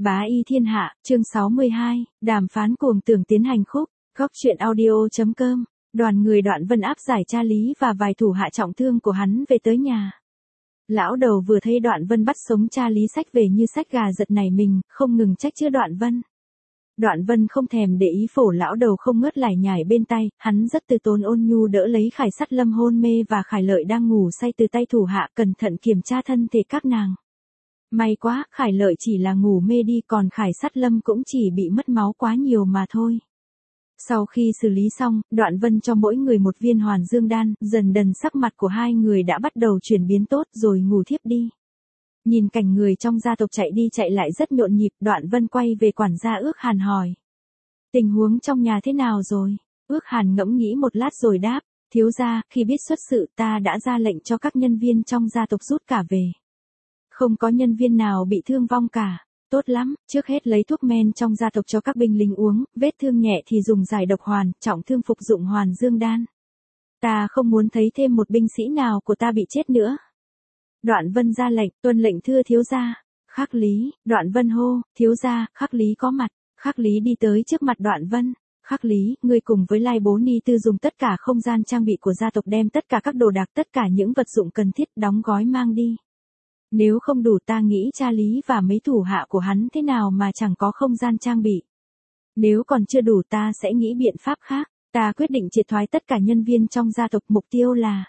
Bá y thiên hạ, chương 62, đàm phán cuồng tưởng tiến hành khúc, góc truyện audio.com, đoàn người Đoạn Vân áp giải cha Lý và vài thủ hạ trọng thương của hắn về tới nhà. Lão đầu vừa thấy Đoạn Vân bắt sống cha Lý xách về như xách gà giật nảy mình, không ngừng trách chữa Đoạn Vân. Đoạn Vân không thèm để ý phổ lão đầu không ngớt lải nhải bên tay, hắn rất từ tốn ôn nhu đỡ lấy Khải Sắt Lâm hôn mê và Khải Lợi đang ngủ say từ tay thủ hạ, cẩn thận kiểm tra thân thể các nàng. May quá, Khải Lợi chỉ là ngủ mê đi, còn Khải Sắt Lâm cũng chỉ bị mất máu quá nhiều mà thôi. Sau khi xử lý xong, Đoạn Vân cho mỗi người một viên hoàn dương đan, dần dần sắc mặt của hai người đã bắt đầu chuyển biến tốt rồi ngủ thiếp đi. Nhìn cảnh người trong gia tộc chạy đi chạy lại rất nhộn nhịp, Đoạn Vân quay về quản gia Ước Hàn hỏi. Tình huống trong nhà thế nào rồi? Ước Hàn ngẫm nghĩ một lát rồi đáp, thiếu gia, khi biết xuất sự ta đã ra lệnh cho các nhân viên trong gia tộc rút cả về. Không có nhân viên nào bị thương vong cả. Tốt lắm, trước hết lấy thuốc men trong gia tộc cho các binh lính uống, vết thương nhẹ thì dùng giải độc hoàn, trọng thương phục dụng hoàn dương đan. Ta không muốn thấy thêm một binh sĩ nào của ta bị chết nữa. Đoạn Vân ra lệnh, tuân lệnh thưa thiếu gia. Khắc Lý, Đoạn Vân hô, thiếu gia, Khắc Lý có mặt. Khắc Lý đi tới trước mặt Đoạn Vân. Khắc Lý, ngươi cùng với Lai Bố Ni Tư dùng tất cả không gian trang bị của gia tộc, đem tất cả các đồ đạc, tất cả những vật dụng cần thiết đóng gói mang đi. Nếu không đủ ta nghĩ cha Lý và mấy thủ hạ của hắn thế nào mà chẳng có không gian trang bị. Nếu còn chưa đủ ta sẽ nghĩ biện pháp khác. Ta quyết định triệt thoái tất cả nhân viên trong gia tộc, mục tiêu là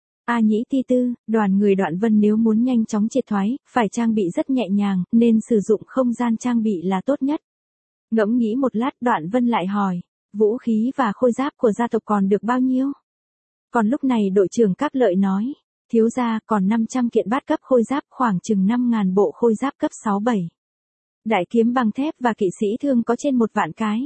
A Nhĩ Ti Tư. Đoàn người Đoạn Vân nếu muốn nhanh chóng triệt thoái, phải trang bị rất nhẹ nhàng, nên sử dụng không gian trang bị là tốt nhất. Ngẫm nghĩ một lát, Đoạn Vân lại hỏi, vũ khí và khôi giáp của gia tộc còn được bao nhiêu? Còn lúc này đội trưởng Cáp Lợi nói, thiếu gia còn 500 kiện bát cấp khôi giáp, khoảng chừng 5.000 bộ khôi giáp cấp 6-7. Đại kiếm bằng thép và kỵ sĩ thương có trên 1 vạn cái.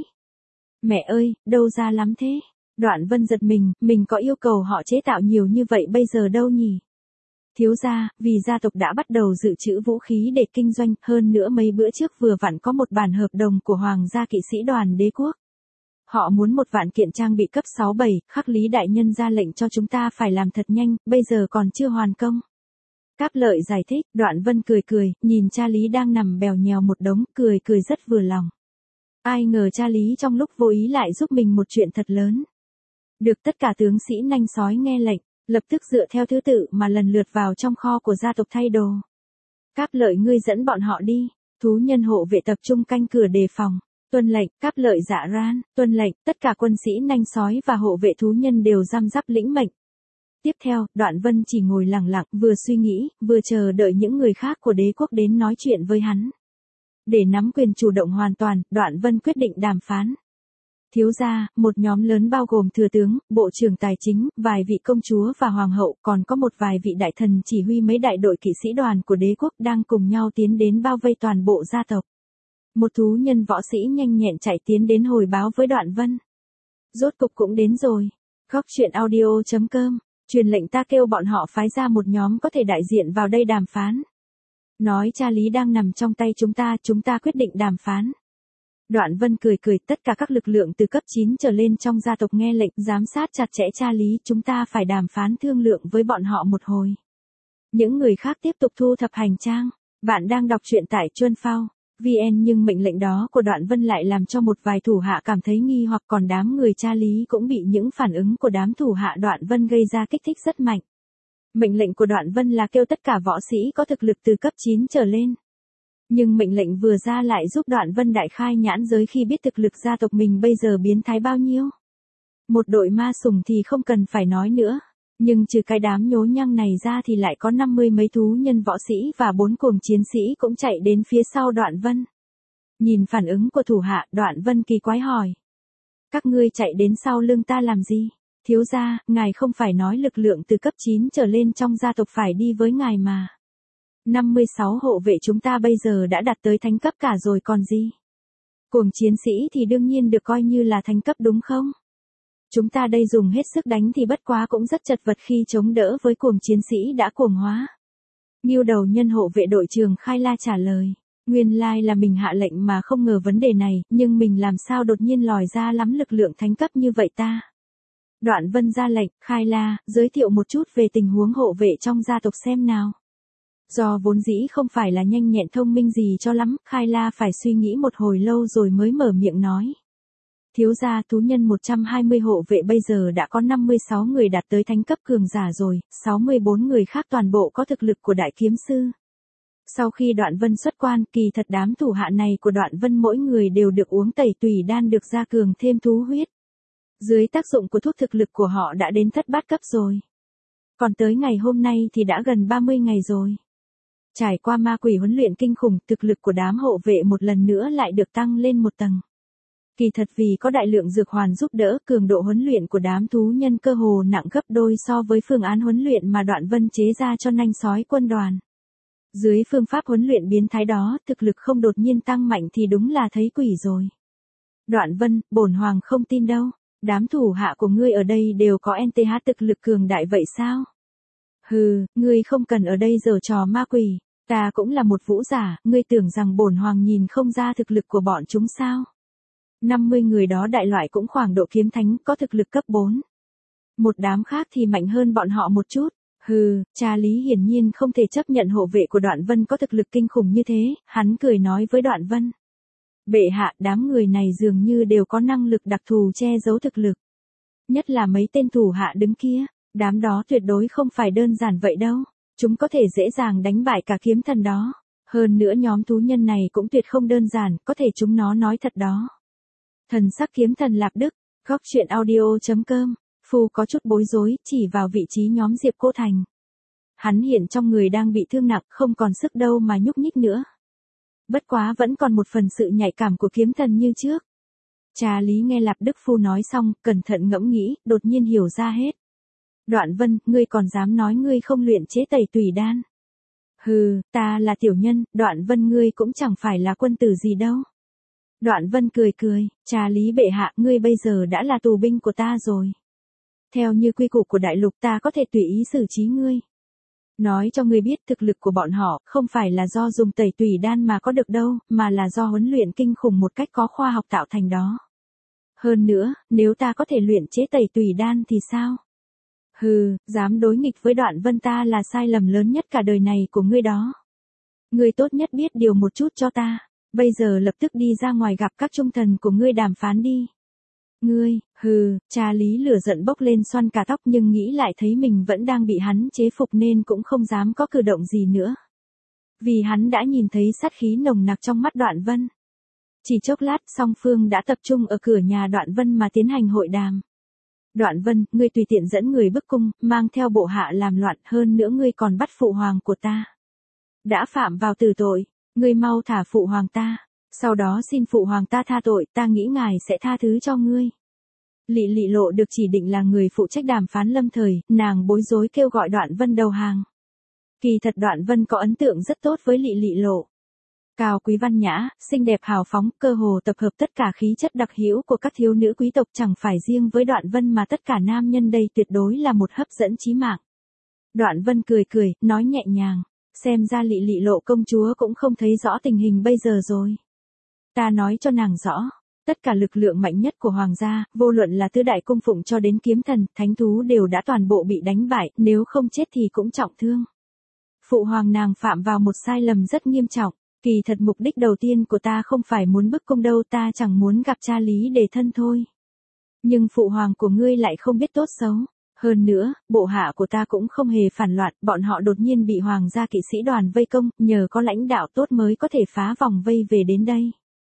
Mẹ ơi, đâu ra lắm thế? Đoạn Vân giật mình có yêu cầu họ chế tạo nhiều như vậy bây giờ đâu nhỉ? Thiếu gia, vì gia tộc đã bắt đầu dự trữ vũ khí để kinh doanh, hơn nữa mấy bữa trước vừa vặn có một bản hợp đồng của Hoàng gia kỵ sĩ đoàn đế quốc. Họ muốn 1 vạn kiện trang bị cấp 6-7, Khắc Lý đại nhân ra lệnh cho chúng ta phải làm thật nhanh, bây giờ còn chưa hoàn công. Cáp Lợi giải thích, Đoạn Vân cười, nhìn cha Lý đang nằm bèo nhèo một đống, cười rất vừa lòng. Ai ngờ cha Lý trong lúc vô ý lại giúp mình một chuyện thật lớn. Được tất cả tướng sĩ nanh sói nghe lệnh, lập tức dựa theo thứ tự mà lần lượt vào trong kho của gia tộc thay đồ. Cáp Lợi ngươi dẫn bọn họ đi, thú nhân hộ vệ tập trung canh cửa đề phòng. Tuân lệnh. Cáp Lợi dạ ran, tuân lệnh, tất cả quân sĩ nanh sói và hộ vệ thú nhân đều răm rắp lĩnh mệnh. Tiếp theo, Đoạn Vân chỉ ngồi lặng lặng, vừa suy nghĩ, vừa chờ đợi những người khác của đế quốc đến nói chuyện với hắn. Để nắm quyền chủ động hoàn toàn, Đoạn Vân quyết định đàm phán. Thiếu gia, một nhóm lớn bao gồm thừa tướng, bộ trưởng tài chính, vài vị công chúa và hoàng hậu, còn có một vài vị đại thần chỉ huy mấy đại đội kỵ sĩ đoàn của đế quốc đang cùng nhau tiến đến bao vây toàn bộ gia tộc. Một thú nhân võ sĩ nhanh nhẹn chạy tiến đến hồi báo với Đoạn Vân. Rốt cục cũng đến rồi. Góc truyện audio.com, truyền lệnh ta kêu bọn họ phái ra một nhóm có thể đại diện vào đây đàm phán. Nói cha Lý đang nằm trong tay chúng ta quyết định đàm phán. Đoạn Vân cười, tất cả các lực lượng từ cấp 9 trở lên trong gia tộc nghe lệnh, giám sát chặt chẽ cha Lý, chúng ta phải đàm phán thương lượng với bọn họ một hồi. Những người khác tiếp tục thu thập hành trang. Bạn đang đọc truyện tại Chuân Phao VN, nhưng mệnh lệnh đó của Đoạn Vân lại làm cho một vài thủ hạ cảm thấy nghi hoặc, còn đám người cha Lý cũng bị những phản ứng của đám thủ hạ Đoạn Vân gây ra kích thích rất mạnh. Mệnh lệnh của Đoạn Vân là kêu tất cả võ sĩ có thực lực từ cấp 9 trở lên. Nhưng mệnh lệnh vừa ra lại giúp Đoạn Vân đại khai nhãn giới khi biết thực lực gia tộc mình bây giờ biến thái bao nhiêu. Một đội ma sủng thì không cần phải nói nữa. Nhưng trừ cái đám nhố nhăng này ra thì lại có 50 mấy thú nhân võ sĩ và 4 cuồng chiến sĩ cũng chạy đến phía sau Đoạn Vân. Nhìn phản ứng của thủ hạ, Đoạn Vân kỳ quái hỏi. Các ngươi chạy đến sau lưng ta làm gì? Thiếu gia, ngài không phải nói lực lượng từ cấp 9 trở lên trong gia tộc phải đi với ngài mà. 56 hộ vệ chúng ta bây giờ đã đạt tới thánh cấp cả rồi còn gì? Cuồng chiến sĩ thì đương nhiên được coi như là thánh cấp đúng không? Chúng ta đây dùng hết sức đánh thì bất quá cũng rất chật vật khi chống đỡ với cuồng chiến sĩ đã cuồng hóa. Ngưu đầu nhân hộ vệ đội trưởng Khai La trả lời. Nguyên lai là mình hạ lệnh mà không ngờ vấn đề này, nhưng mình làm sao đột nhiên lòi ra lắm lực lượng thánh cấp như vậy ta? Đoạn Vân ra lệnh, Khai La, giới thiệu một chút về tình huống hộ vệ trong gia tộc xem nào. Do vốn dĩ không phải là nhanh nhẹn thông minh gì cho lắm, Khai La phải suy nghĩ một hồi lâu rồi mới mở miệng nói. Thiếu gia, thú nhân 120 hộ vệ bây giờ đã có 56 người đạt tới thánh cấp cường giả rồi, 64 người khác toàn bộ có thực lực của đại kiếm sư. Sau khi Đoạn Vân xuất quan, kỳ thật đám thủ hạ này của Đoạn Vân mỗi người đều được uống tẩy tùy đan được gia cường thêm thú huyết. Dưới tác dụng của thuốc thực lực của họ đã đến thất bát cấp rồi. Còn tới ngày hôm nay thì đã gần 30 ngày rồi. Trải qua ma quỷ huấn luyện kinh khủng, thực lực của đám hộ vệ một lần nữa lại được tăng lên một tầng. Kỳ thật vì có đại lượng dược hoàn giúp đỡ, cường độ huấn luyện của đám thú nhân cơ hồ nặng gấp đôi so với phương án huấn luyện mà Đoạn Vân chế ra cho nanh sói quân đoàn. Dưới phương pháp huấn luyện biến thái đó, thực lực không đột nhiên tăng mạnh thì đúng là thấy quỷ rồi. Đoạn Vân, bổn hoàng không tin đâu, đám thủ hạ của ngươi ở đây đều có NTH thực lực cường đại vậy sao? Hừ, ngươi không cần ở đây giở trò ma quỷ, ta cũng là một vũ giả, ngươi tưởng rằng bổn hoàng nhìn không ra thực lực của bọn chúng sao? 50 người đó đại loại cũng khoảng độ kiếm thánh, có thực lực cấp 4. Một đám khác thì mạnh hơn bọn họ một chút. Hừ, cha Lý hiển nhiên không thể chấp nhận hộ vệ của Đoạn Vân có thực lực kinh khủng như thế, hắn cười nói với Đoạn Vân. Bệ hạ, đám người này dường như đều có năng lực đặc thù che giấu thực lực. Nhất là mấy tên thủ hạ đứng kia, đám đó tuyệt đối không phải đơn giản vậy đâu, chúng có thể dễ dàng đánh bại cả kiếm thần đó. Hơn nữa nhóm thú nhân này cũng tuyệt không đơn giản, có thể chúng nó nói thật đó. Thần sắc kiếm thần Lạp Đức, góc truyện audio.com. Phu có chút bối rối, chỉ vào vị trí nhóm Diệp Cô Thành. Hắn hiện trong người đang bị thương nặng, không còn sức đâu mà nhúc nhích nữa. Bất quá vẫn còn một phần sự nhạy cảm của kiếm thần như trước. Cha Lý nghe Lạp Đức Phu nói xong, cẩn thận ngẫm nghĩ, đột nhiên hiểu ra hết. Đoạn Vân, ngươi còn dám nói ngươi không luyện chế tẩy tùy đan. Hừ, ta là tiểu nhân, Đoạn Vân ngươi cũng chẳng phải là quân tử gì đâu. Đoạn Vân cười cười, cha Lý bệ hạ, ngươi bây giờ đã là tù binh của ta rồi. Theo như quy củ của đại lục ta có thể tùy ý xử trí ngươi. Nói cho ngươi biết thực lực của bọn họ không phải là do dùng tẩy tùy đan mà có được đâu, mà là do huấn luyện kinh khủng một cách có khoa học tạo thành đó. Hơn nữa, nếu ta có thể luyện chế tẩy tùy đan thì sao? Hừ, dám đối nghịch với Đoạn Vân ta là sai lầm lớn nhất cả đời này của ngươi đó. Ngươi tốt nhất biết điều một chút cho ta, bây giờ lập tức đi ra ngoài gặp các trung thần của ngươi đàm phán đi. Ngươi, hừ, cha Lý lửa giận bốc lên xoăn cả tóc nhưng nghĩ lại thấy mình vẫn đang bị hắn chế phục nên cũng không dám có cử động gì nữa. Vì hắn đã nhìn thấy sát khí nồng nặc trong mắt Đoạn Vân. Chỉ chốc lát song phương đã tập trung ở cửa nhà Đoạn Vân mà tiến hành hội đàm. Đoạn Vân, ngươi tùy tiện dẫn người bức cung, mang theo bộ hạ làm loạn, hơn nữa ngươi còn bắt phụ hoàng của ta. Đã phạm vào tử tội, ngươi mau thả phụ hoàng ta. Sau đó xin phụ hoàng ta tha tội, ta nghĩ ngài sẽ tha thứ cho ngươi. Lị Lị Lộ được chỉ định là người phụ trách đàm phán lâm thời, nàng bối rối kêu gọi Đoạn Vân đầu hàng. Kỳ thật Đoạn Vân có ấn tượng rất tốt với Lị Lị Lộ. Cao quý văn nhã, xinh đẹp hào phóng, cơ hồ tập hợp tất cả khí chất đặc hữu của các thiếu nữ quý tộc, chẳng phải riêng với Đoạn Vân mà tất cả nam nhân đây tuyệt đối là một hấp dẫn chí mạng. Đoạn Vân cười cười, nói nhẹ nhàng, xem ra Lị Lị Lộ công chúa cũng không thấy rõ tình hình bây giờ rồi. Ta nói cho nàng rõ, tất cả lực lượng mạnh nhất của hoàng gia, vô luận là tứ đại cung phụng cho đến kiếm thần, thánh thú đều đã toàn bộ bị đánh bại, nếu không chết thì cũng trọng thương. Phụ hoàng nàng phạm vào một sai lầm rất nghiêm trọng, kỳ thật mục đích đầu tiên của ta không phải muốn bức cung đâu, ta chẳng muốn gặp cha Lý để thân thôi. Nhưng phụ hoàng của ngươi lại không biết tốt xấu. Hơn nữa, bộ hạ của ta cũng không hề phản loạn, bọn họ đột nhiên bị hoàng gia kỵ sĩ đoàn vây công, nhờ có lãnh đạo tốt mới có thể phá vòng vây về đến đây.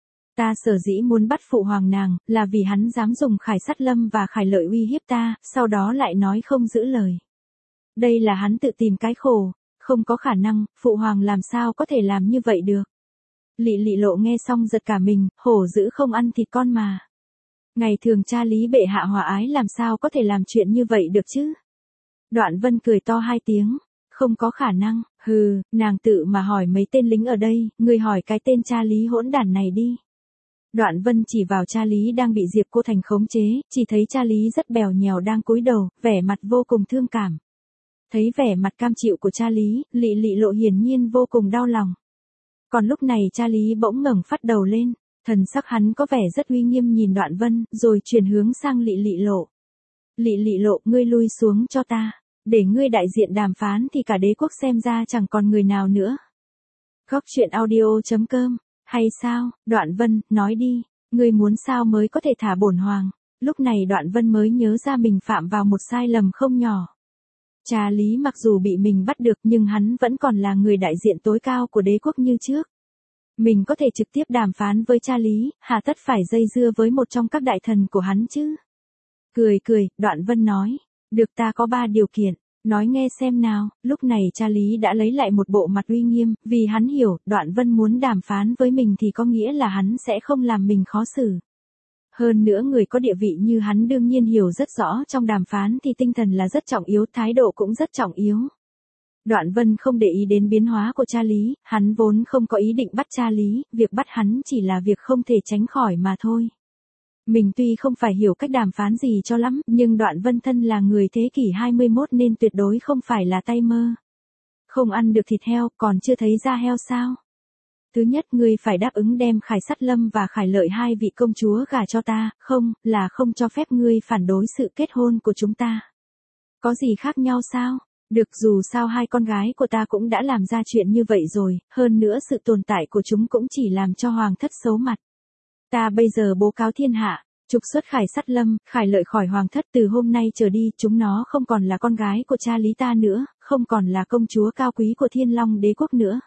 Ta sở dĩ muốn bắt phụ hoàng nàng, là vì hắn dám dùng Khải Sát Lâm và Khải Lợi uy hiếp ta, sau đó lại nói không giữ lời. Đây là hắn tự tìm cái khổ, không có khả năng, phụ hoàng làm sao có thể làm như vậy được. Lị Lị Lộ nghe xong giật cả mình, hổ dữ không ăn thịt con mà. Ngày thường cha Lý bệ hạ hòa ái làm sao có thể làm chuyện như vậy được chứ. Đoạn Vân cười to hai tiếng, không có khả năng, hừ, nàng tự mà hỏi mấy tên lính ở đây, ngươi hỏi cái tên cha Lý hỗn đản này đi. Đoạn Vân chỉ vào cha Lý đang bị Diệp Cô Thành khống chế, chỉ thấy cha Lý rất bèo nhèo đang cúi đầu, vẻ mặt vô cùng thương cảm. Thấy vẻ mặt cam chịu của cha Lý, Lị Lị Lộ hiển nhiên vô cùng đau lòng. Còn lúc này cha Lý bỗng ngẩng phát đầu lên, thần sắc hắn có vẻ rất uy nghiêm nhìn Đoạn Vân, rồi chuyển hướng sang Lị Lị Lộ. Lị Lị Lộ, ngươi lui xuống cho ta. Để ngươi đại diện đàm phán thì cả đế quốc xem ra chẳng còn người nào nữa. Góc chuyện audio.com, hay sao, Đoạn Vân, nói đi, ngươi muốn sao mới có thể thả bổn hoàng. Lúc này Đoạn Vân mới nhớ ra mình phạm vào một sai lầm không nhỏ. Cha Lý mặc dù bị mình bắt được nhưng hắn vẫn còn là người đại diện tối cao của đế quốc như trước. Mình có thể trực tiếp đàm phán với cha Lý, hà tất phải dây dưa với một trong các đại thần của hắn chứ. Cười cười, Đoạn Vân nói, được, ta có 3 điều kiện, nói nghe xem nào. Lúc này cha Lý đã lấy lại một bộ mặt uy nghiêm, vì hắn hiểu, Đoạn Vân muốn đàm phán với mình thì có nghĩa là hắn sẽ không làm mình khó xử. Hơn nữa người có địa vị như hắn đương nhiên hiểu rất rõ trong đàm phán thì tinh thần là rất trọng yếu, thái độ cũng rất trọng yếu. Đoạn Vân không để ý đến biến hóa của cha Lý, hắn vốn không có ý định bắt cha Lý, việc bắt hắn chỉ là việc không thể tránh khỏi mà thôi. Mình tuy không phải hiểu cách đàm phán gì cho lắm, nhưng Đoạn Vân thân là người thế kỷ 21 nên tuyệt đối không phải là tay mơ. Không ăn được thịt heo, còn chưa thấy da heo sao? Thứ nhất, ngươi phải đáp ứng đem Khải Sắt Lâm và Khải Lợi, 2 vị công chúa gả cho ta, không, là không cho phép ngươi phản đối sự kết hôn của chúng ta. Có gì khác nhau sao? Được, dù sao 2 con gái của ta cũng đã làm ra chuyện như vậy rồi, hơn nữa sự tồn tại của chúng cũng chỉ làm cho hoàng thất xấu mặt. Ta bây giờ bố cáo thiên hạ, trục xuất Khải Sắt Lâm, Khải Lợi khỏi hoàng thất, từ hôm nay trở đi chúng nó không còn là con gái của cha Lý ta nữa, không còn là công chúa cao quý của Thiên Long đế quốc nữa.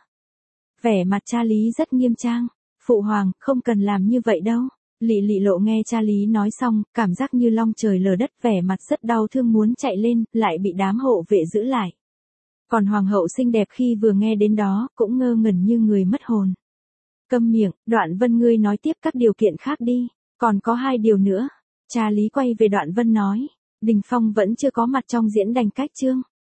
Vẻ mặt cha Lý rất nghiêm trang, phụ hoàng, không cần làm như vậy đâu. Lị Lộ nghe cha Lý nói xong, cảm giác như long trời lở đất, vẻ mặt rất đau thương muốn chạy lên, lại bị đám hộ vệ giữ lại. Còn hoàng hậu xinh đẹp khi vừa nghe đến đó, cũng ngơ ngẩn như người mất hồn. Câm miệng, Đoạn Vân, ngươi nói tiếp các điều kiện khác đi, còn có 2 điều nữa. Cha Lý quay về Đoạn Vân nói, Đình Phong vẫn chưa có mặt trong diễn đành cách chương.